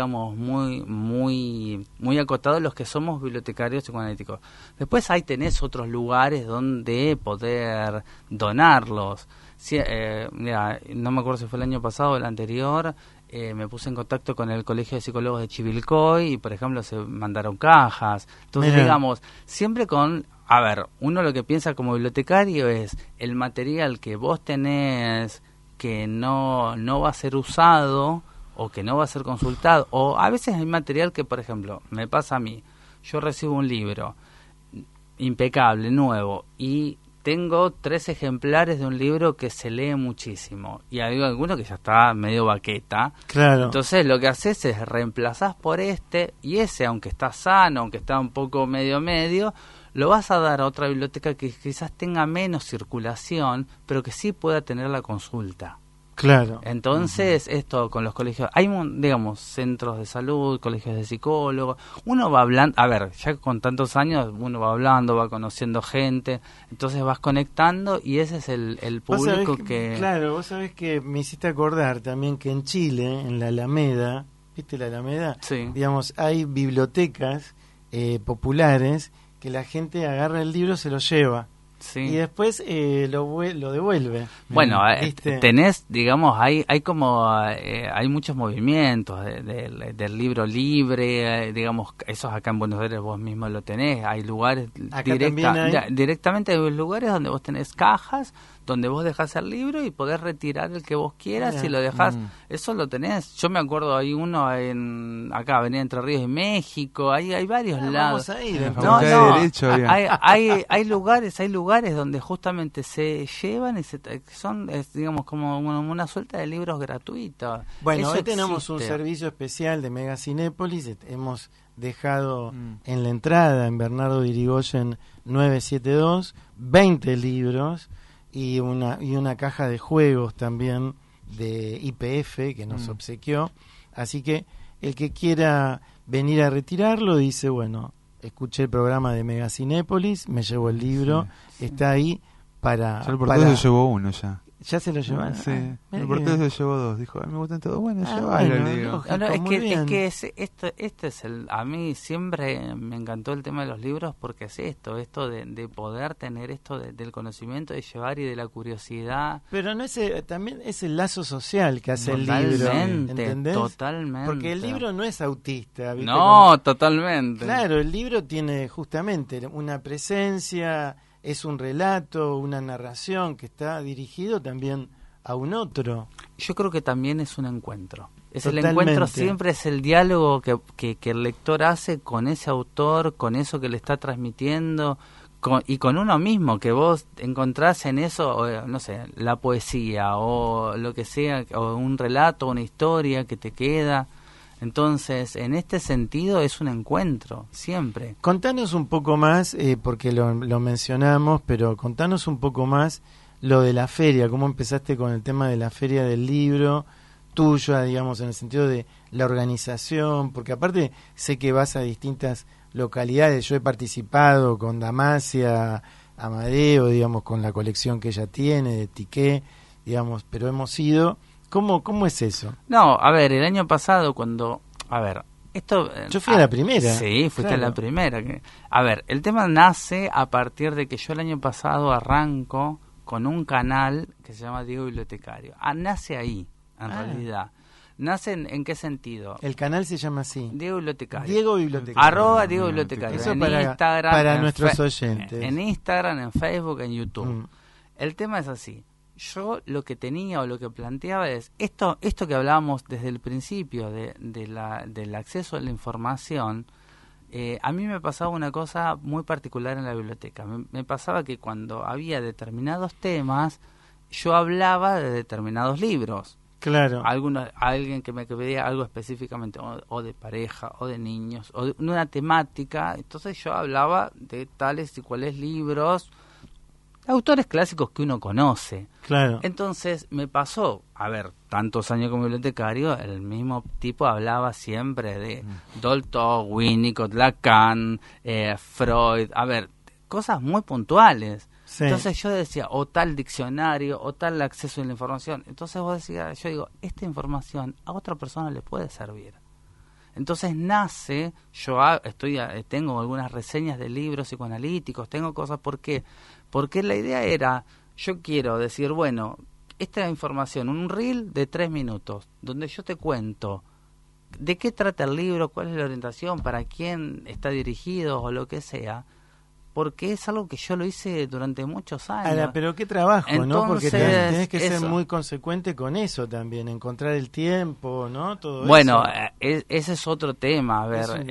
muy acotados los que somos bibliotecarios psicoanalíticos. Después ahí tenés otros lugares donde poder donarlos. No me acuerdo si fue el año pasado o el anterior, me puse en contacto con el Colegio de Psicólogos de Chivilcoy y, por ejemplo, se mandaron cajas. Entonces, siempre uno lo que piensa como bibliotecario es el material que vos tenés que no va a ser usado o que no va a ser consultado. O a veces hay material que, por ejemplo, me pasa a mí. Yo recibo un libro impecable, nuevo, y tengo 3 ejemplares de un libro que se lee muchísimo y hay alguno que ya está medio baqueta. Claro. Entonces lo que haces es reemplazás por y ese, aunque está sano, aunque está un poco medio, lo vas a dar a otra biblioteca que quizás tenga menos circulación, pero que sí pueda tener la consulta. Claro. Entonces, esto con los colegios, hay, centros de salud, colegios de psicólogos, uno va hablando, ya con tantos años, uno va hablando, va conociendo gente, entonces vas conectando y ese es el público que... Claro, vos sabés que me hiciste acordar también que en Chile, en la Alameda, ¿viste la Alameda? Sí. Digamos, hay bibliotecas populares que la gente agarra el libro, se lo lleva. Sí. Y después lo devuelve. Bueno, ¿Viste? tenés, digamos, hay como hay muchos movimientos del libro libre, digamos, esos acá en Buenos Aires vos mismo lo tenés, hay lugares directamente hay lugares donde vos tenés cajas donde vos dejás el libro y podés retirar el que vos quieras y lo dejás, eso lo tenés. Yo me acuerdo, hay uno acá, Avenida Entre Ríos y México, hay varios lados. Vamos a ir, hay lugares donde justamente se llevan y son, digamos, como una suelta de libros gratuitos. Bueno, eso hoy tenemos un existe. servicio especial de Mega Cinépolis, hemos dejado en la entrada, en Bernardo de Irigoyen 972, 20 libros y una caja de juegos también de YPF que nos obsequió. Así que el que quiera venir a retirarlo dice, bueno, escuché el programa de Mega Cinépolis, me llevo el libro, está ahí para... Ya el portero se llevó uno ya. ¿Ya se lo llevaron? Sí, el portero se llevó 2. Dijo, me gustan todos. Bueno, llévalo, bueno, digo. lógico, No, muy bien. es que este es a mí siempre me encantó el tema de los libros porque es esto de poder tener esto del conocimiento, de llevar y de la curiosidad. Pero no también es el lazo social que hace el libro, ¿entendés? Totalmente. Porque el libro no es autista, ¿viste? No, totalmente. Claro, el libro tiene justamente una presencia, es un relato, una narración que está dirigido también a un otro. Yo creo que también es un encuentro. Totalmente. El encuentro siempre es el diálogo que el lector hace con ese autor, con eso que le está transmitiendo, y con uno mismo, que vos encontrás en eso, no sé, la poesía o lo que sea, o un relato, una historia que te queda. Entonces, en este sentido es un encuentro, siempre. Contanos un poco más, porque lo mencionamos, pero contanos un poco más lo de la feria, cómo empezaste con el tema de la feria del libro, tuya, digamos, en el sentido de la organización, porque aparte sé que vas a distintas localidades, yo he participado con Damasia, Amadeo, digamos, con la colección que ella tiene, de Tiqué, digamos, pero hemos ido... ¿Cómo es eso? No, a ver, el año pasado esto... Yo fui a la primera. Sí, fuiste claro. a la primera. A ver, el tema nace a partir de que yo el año pasado arranco con un canal que se llama Diego Bibliotecario. Nace ahí, en realidad. ¿Nace en qué sentido? El canal se llama así. Diego Bibliotecario. Diego Bibliotecario. @Diego Bibliotecario. Eso en para, Instagram, para nuestros oyentes. En Instagram, en Facebook, en YouTube. El tema es así. Yo lo que tenía o lo que planteaba es esto que hablábamos desde el principio del acceso a la información. A mí me pasaba una cosa muy particular en la biblioteca. Me pasaba que cuando había determinados temas, yo hablaba de determinados libros. Claro. Alguien que me pedía algo específicamente, o de pareja, o de niños, o de una temática. Entonces yo hablaba de tales y cuales libros, autores clásicos que uno conoce. Claro. Entonces me pasó, tantos años como bibliotecario, el mismo tipo hablaba siempre de Dolto, Winnicott, Lacan, Freud, cosas muy puntuales. Sí. Entonces yo decía, o tal diccionario, o tal acceso a la información. Entonces yo digo, esta información a otra persona le puede servir. Entonces nace, tengo algunas reseñas de libros psicoanalíticos, tengo cosas, ¿por qué? Porque la idea era, yo quiero decir, bueno, esta información, un reel de 3 minutos, donde yo te cuento de qué trata el libro, cuál es la orientación, para quién está dirigido o lo que sea, porque es algo que yo lo hice durante muchos años. Ahora, pero qué trabajo, entonces, ¿no? Porque tenés que ser eso. muy consecuente con eso también, encontrar el tiempo, ¿no? Todo bueno, eso. Ese es otro tema.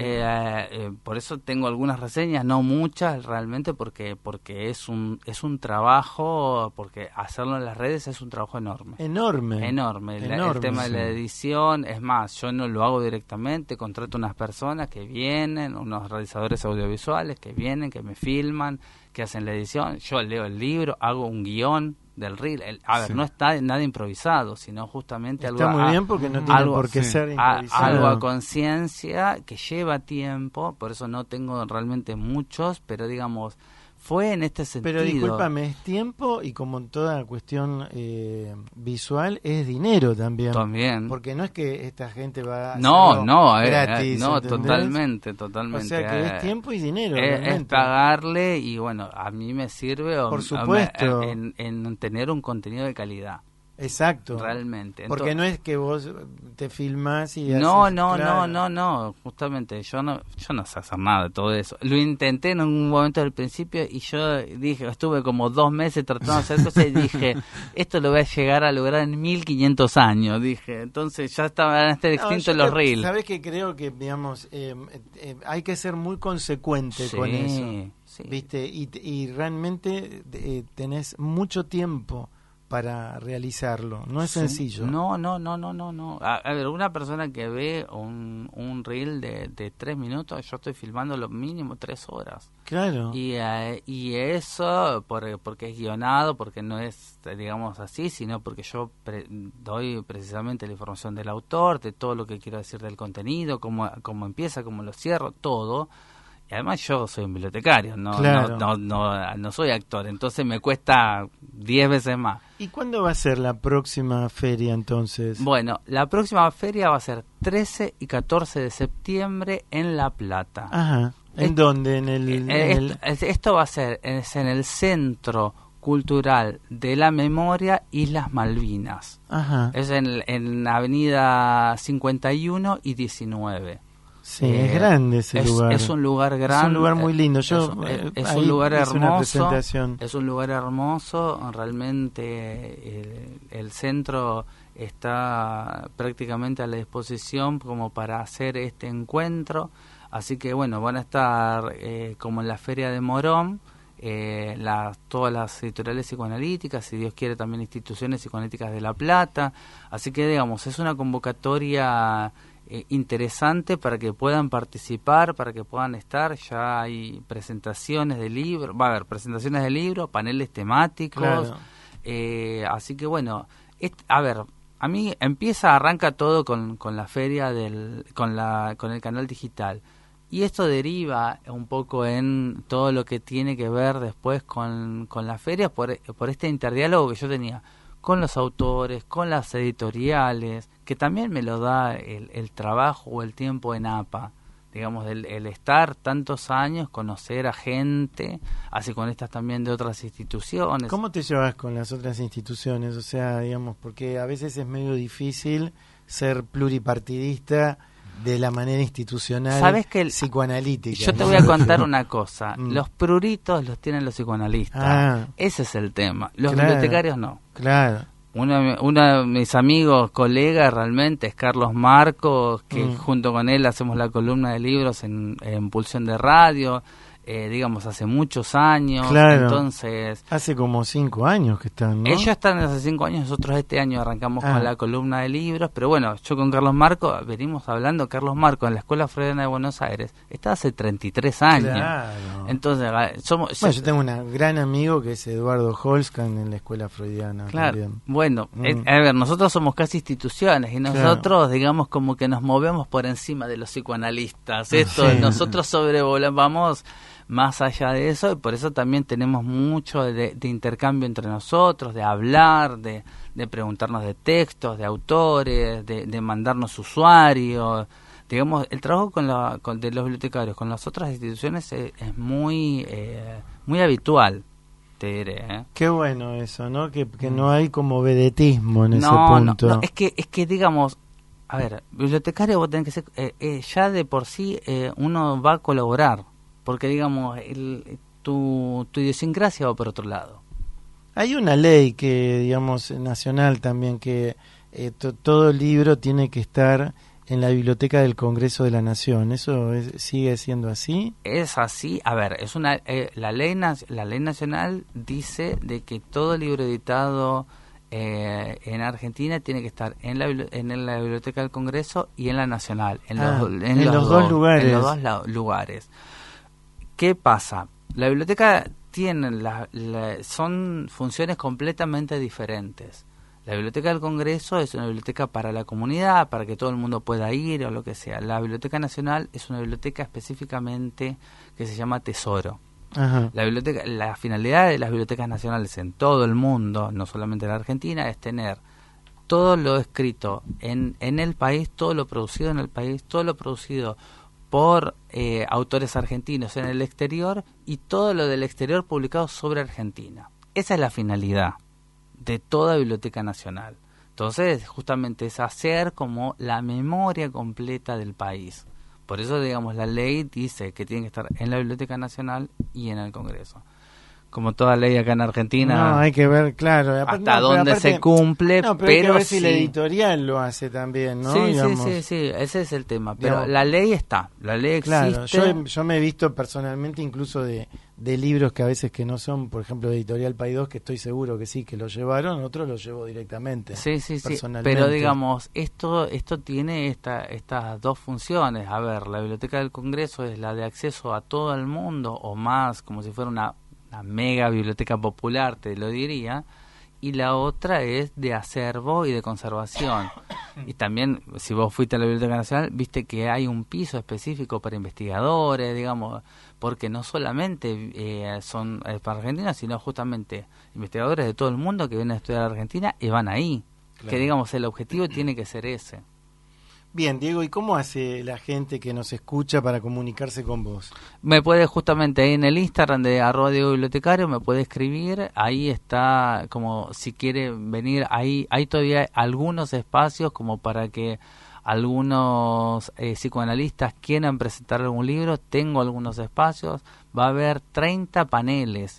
Por eso tengo algunas reseñas, no muchas realmente, porque es un trabajo, porque hacerlo en las redes es un trabajo enorme. Enorme. El tema de la edición, es más, yo no lo hago directamente, contrato unas personas que vienen, unos realizadores audiovisuales que vienen, que me filman, que hacen la edición, yo leo el libro, hago un guión del reel. No está nada improvisado, sino justamente está muy bien porque no tiene por qué ser improvisado. Algo a conciencia que lleva tiempo, por eso no tengo realmente muchos, pero digamos, fue en este sentido. Pero discúlpame, es tiempo y como en toda cuestión visual es dinero también. También. Porque no es que esta gente va a No, gratis. no, ¿entendés? totalmente. O sea que es tiempo y dinero. Es pagarle y bueno, a mí me sirve por supuesto. En tener un contenido de calidad. Exacto. Realmente. Porque no es que vos te filmás y no, haces, no, claro. no, justamente yo no sé hacer nada de todo eso. Lo intenté en un momento del principio y yo dije, estuve como 2 meses tratando de hacer cosas y dije, esto lo voy a llegar a lograr en 1500 años, dije. Entonces ya estaban extintos los reels. Sabes que creo que, digamos, hay que ser muy consecuente con eso, sí. ¿viste? Y realmente tenés mucho tiempo para realizarlo, no es sencillo. No. A ver, una persona que ve un reel de 3 minutos, yo estoy filmando lo mínimo 3 horas. Claro. Y eso porque es guionado, porque no es, digamos así, sino porque yo doy precisamente la información del autor, de todo lo que quiero decir del contenido, cómo empieza, cómo lo cierro, todo. Y además yo soy un bibliotecario, Claro. no soy actor, entonces me cuesta 10 veces más. ¿Y cuándo va a ser la próxima feria entonces? Bueno, la próxima feria va a ser 13 y 14 de septiembre en La Plata. Ajá. ¿En dónde? Esto va a ser en el Centro Cultural de la Memoria Islas Malvinas. Ajá. Es en Avenida 51 y 19. Sí, es grande ese lugar. Es un lugar grande. Es un lugar muy lindo. Es un lugar hermoso. Es un lugar hermoso. Realmente el centro está prácticamente a la disposición como para hacer este encuentro. Así que bueno, van a estar como en la Feria de Morón, todas las editoriales psicoanalíticas, si Dios quiere también instituciones psicoanalíticas de La Plata. Así que digamos, es una convocatoria interesante para que puedan participar, para que puedan estar. Ya hay presentaciones de libros, va a haber presentaciones de libros, paneles temáticos. Claro. Así que bueno, a ver, a mí arranca todo con la feria con el canal digital. Y esto deriva un poco en todo lo que tiene que ver después con la feria por este interdiálogo que yo tenía con los autores, con las editoriales, que también me lo da el trabajo o el tiempo en APA. Digamos, el estar tantos años, conocer a gente, así con estas también de otras instituciones. ¿Cómo te llevas con las otras instituciones? O sea, digamos, porque a veces es medio difícil ser pluripartidista de la manera institucional. ¿Sabes que psicoanalítica? Yo te voy a contar una cosa. Los pruritos los tienen los psicoanalistas. Ese es el tema. Los bibliotecarios no. Claro. Uno de mis amigos, colegas realmente, es Carlos Marcos, que junto con él hacemos la columna de libros en Pulsión de Radio. Digamos, hace muchos años. Claro. Entonces, hace como 5 años que están, ¿no? Ellos están hace 5 años, nosotros este año arrancamos con la columna de libros, pero bueno, yo con Carlos Marco venimos hablando. Carlos Marco en la Escuela Freudiana de Buenos Aires está hace 33 años. Claro. Entonces, yo tengo un gran amigo que es Eduardo Holskan en la Escuela Freudiana. Claro. También. Bueno, a ver, nosotros somos casi instituciones y nosotros, digamos, como que nos movemos por encima de los psicoanalistas. Nosotros sobrevolamos más allá de eso, y por eso también tenemos mucho de intercambio entre nosotros, de hablar, de preguntarnos de textos, de autores, de mandarnos usuarios. Digamos, el trabajo de los bibliotecarios con las otras instituciones es muy habitual, te diré. Qué bueno eso, ¿no? Que no hay como vedetismo en ese punto. No, es que digamos, a ver, bibliotecario vos tenés que ser, ya de por sí uno va a colaborar. Porque, digamos, tu idiosincrasia va por otro lado. Hay una ley que, digamos, nacional también, que todo libro tiene que estar en la biblioteca del Congreso de la Nación. ¿Eso sigue siendo así? Es así. A ver, la ley nacional dice de que todo libro editado en Argentina tiene que estar en la biblioteca del Congreso y en la Nacional. En los dos lugares. En los dos lugares. ¿Qué pasa? La biblioteca son funciones completamente diferentes. La biblioteca del Congreso es una biblioteca para la comunidad, para que todo el mundo pueda ir o lo que sea. La Biblioteca Nacional es una biblioteca específicamente que se llama Tesoro. Ajá. La finalidad de las bibliotecas nacionales en todo el mundo, no solamente en la Argentina, es tener todo lo escrito en el país, todo lo producido en el país, todo lo producido por autores argentinos en el exterior y todo lo del exterior publicado sobre Argentina. Esa es la finalidad de toda biblioteca nacional. Entonces, justamente es hacer como la memoria completa del país. Por eso, digamos, la ley dice que tiene que estar en la Biblioteca Nacional y en el Congreso. Como toda ley acá en Argentina. No, hay que ver, claro. Hasta dónde se cumple, pero pero hay que ver sí. si la editorial lo hace también, ¿no? Sí, ese es el tema. Pero digamos, la ley está, la ley existe. Claro, yo me he visto personalmente incluso de libros que a veces que no son, por ejemplo, de Editorial Paidós, que estoy seguro que sí, que lo llevaron, otros lo llevo directamente. Sí, personalmente. pero digamos, esto tiene estas dos funciones. A ver, la Biblioteca del Congreso es la de acceso a todo el mundo, o más, como si fuera una mega biblioteca popular, te lo diría, y la otra es de acervo y de conservación. Y también, si vos fuiste a la Biblioteca Nacional, viste que hay un piso específico para investigadores, digamos, porque no solamente son para Argentina, sino justamente investigadores de todo el mundo que vienen a estudiar a Argentina y van ahí. Claro. Que digamos, el objetivo tiene que ser ese. Bien, Diego, ¿y cómo hace la gente que nos escucha para comunicarse con vos? Me puede justamente ahí en el Instagram de @DiegoBibliotecario, me puede escribir, ahí está, como si quiere venir, ahí hay todavía algunos espacios como para que algunos psicoanalistas quieran presentar algún libro, tengo algunos espacios, va a haber 30 paneles,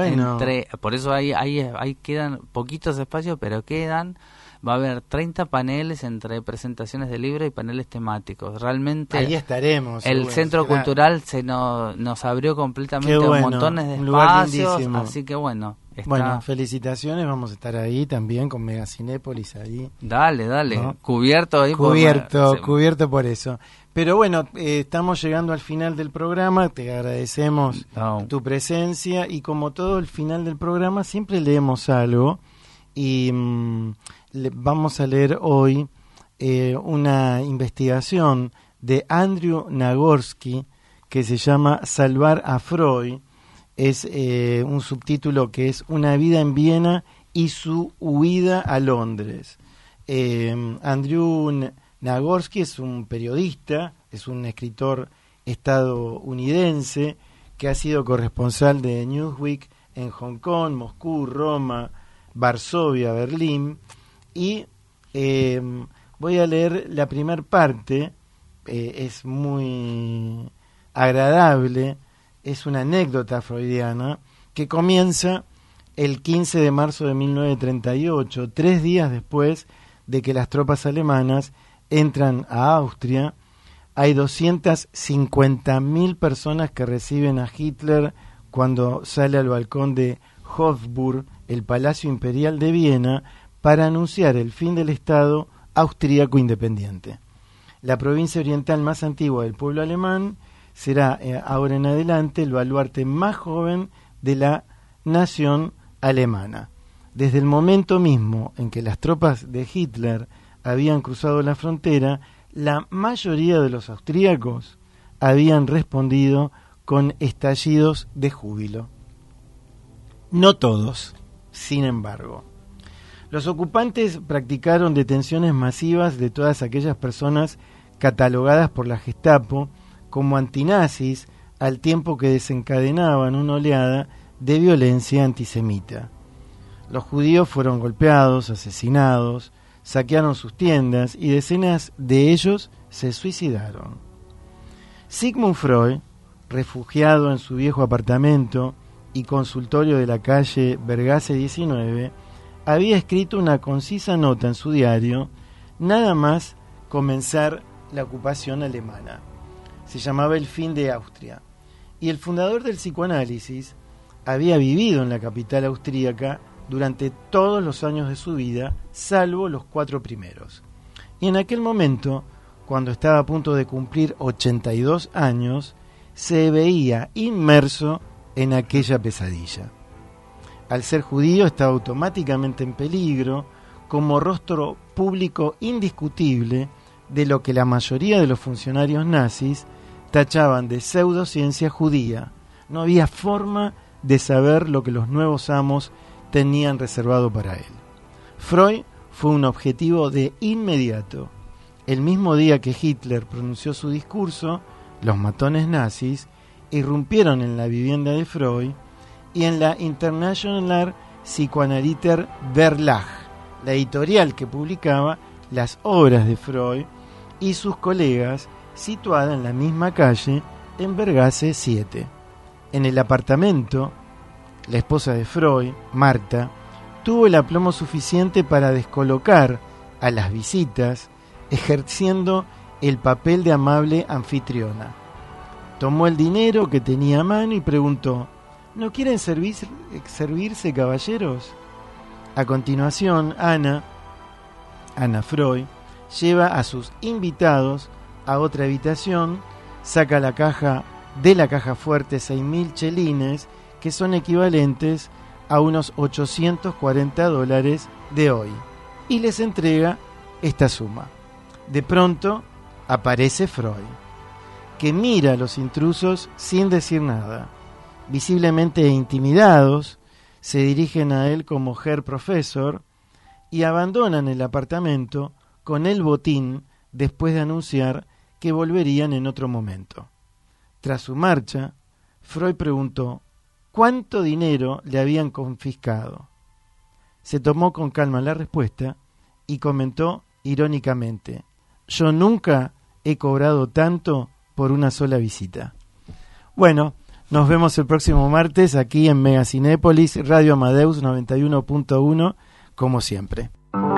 por eso ahí quedan poquitos espacios, pero quedan. Va a haber 30 paneles entre presentaciones de libros y paneles temáticos. Realmente ahí estaremos. El Centro Cultural nos abrió completamente montones de espacios, así que bueno. Bueno, felicitaciones, vamos a estar ahí también con Megacinépolis ahí. Dale, ¿no? Cubierto ahí. Cubierto por eso. Pero bueno, estamos llegando al final del programa, te agradecemos tu presencia y como todo el final del programa siempre leemos algo y vamos a leer hoy una investigación de Andrew Nagorsky que se llama Salvar a Freud. Es un subtítulo que es Una vida en Viena y su huida a Londres. Andrew Nagorsky es un periodista, es un escritor estadounidense que ha sido corresponsal de Newsweek en Hong Kong, Moscú, Roma, Varsovia, Berlín. Y voy a leer la primera parte, es muy agradable, es una anécdota freudiana que comienza el 15 de marzo de 1938, 3 días después de que las tropas alemanas entran a Austria. Hay 250.000 personas que reciben a Hitler cuando sale al balcón de Hofburg, el Palacio Imperial de Viena, para anunciar el fin del Estado austríaco independiente. La provincia oriental más antigua del pueblo alemán será ahora en adelante el baluarte más joven de la nación alemana. Desde el momento mismo en que las tropas de Hitler habían cruzado la frontera, la mayoría de los austríacos habían respondido con estallidos de júbilo. No todos, sin embargo. Los ocupantes practicaron detenciones masivas de todas aquellas personas catalogadas por la Gestapo como antinazis, al tiempo que desencadenaban una oleada de violencia antisemita. Los judíos fueron golpeados, asesinados, saquearon sus tiendas y decenas de ellos se suicidaron. Sigmund Freud, refugiado en su viejo apartamento y consultorio de la calle Vergase 19, había escrito una concisa nota en su diario, nada más comenzar la ocupación alemana. Se llamaba El fin de Austria. Y el fundador del psicoanálisis había vivido en la capital austríaca durante todos los años de su vida, salvo los 4 primeros. Y en aquel momento, cuando estaba a punto de cumplir 82 años, se veía inmerso en aquella pesadilla. Al ser judío estaba automáticamente en peligro, como rostro público indiscutible de lo que la mayoría de los funcionarios nazis tachaban de pseudociencia judía, No había forma de saber lo que los nuevos amos tenían reservado para él. Freud fue un objetivo de inmediato. El mismo día que Hitler pronunció su discurso, los matones nazis irrumpieron en la vivienda de Freud y en la Internationaler Psychoanalytischer Verlag, la editorial que publicaba las obras de Freud y sus colegas, situada en la misma calle, en Vergasse 7. En el apartamento, la esposa de Freud, Marta, tuvo el aplomo suficiente para descolocar a las visitas, ejerciendo el papel de amable anfitriona. Tomó el dinero que tenía a mano y preguntó: ¿no quieren servirse, caballeros? A continuación, Ana Freud, lleva a sus invitados a otra habitación, saca de la caja fuerte 6.000 chelines, que son equivalentes a unos $840 de hoy, y les entrega esta suma. De pronto aparece Freud, que mira a los intrusos sin decir nada. Visiblemente intimidados, se dirigen a él como Herr Professor y abandonan el apartamento con el botín después de anunciar que volverían en otro momento. Tras su marcha, Freud preguntó cuánto dinero le habían confiscado. Se tomó con calma la respuesta y comentó irónicamente: yo nunca he cobrado tanto por una sola visita. Bueno, nos vemos el próximo martes aquí en Mega Cinépolis, Radio Amadeus 91.1, como siempre.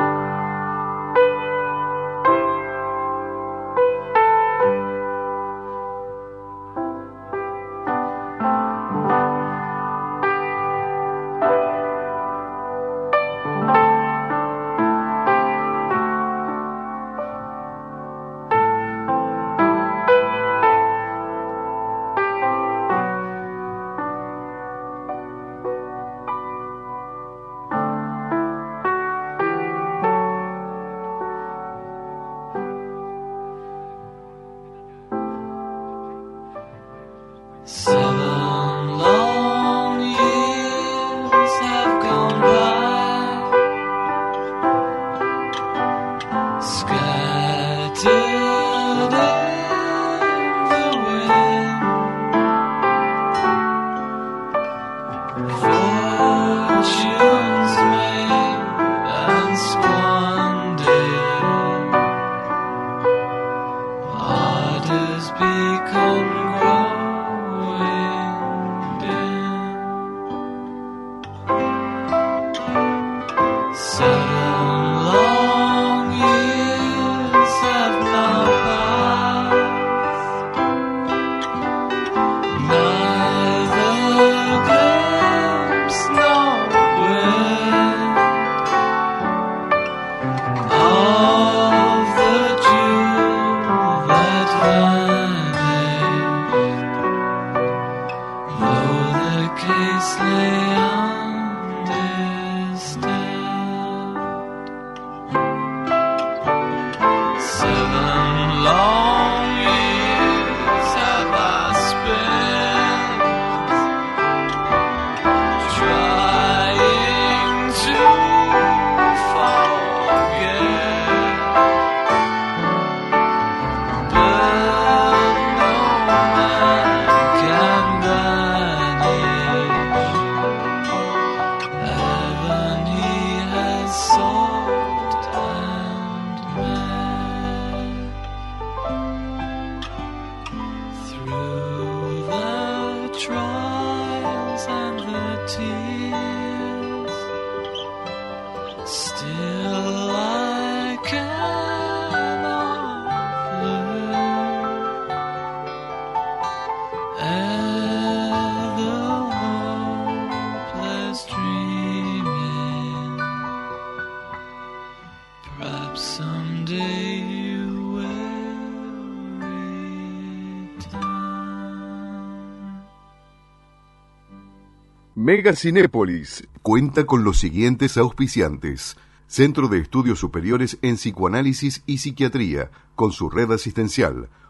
Mega Cinépolis cuenta con los siguientes auspiciantes: Centro de Estudios Superiores en Psicoanálisis y Psiquiatría, con su red asistencial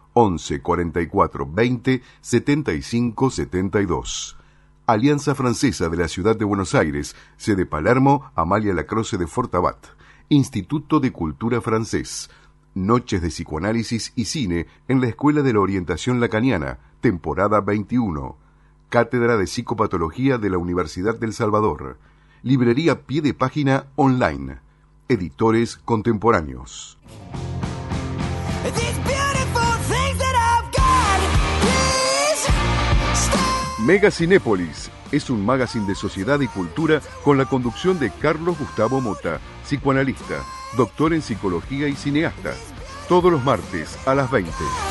11 44 20 75 72. Alianza Francesa de la Ciudad de Buenos Aires, sede Palermo, Amalia Lacroze de Fortabat. Instituto de Cultura Francés. Noches de psicoanálisis y cine en la Escuela de la Orientación Lacaniana, temporada 21. Cátedra de Psicopatología de la Universidad del Salvador. Librería Pie de Página online. Editores contemporáneos. Mega Cinépolis es un magazine de sociedad y cultura con la conducción de Carlos Gustavo Mota, psicoanalista, doctor en psicología y cineasta. Todos los martes a las 20.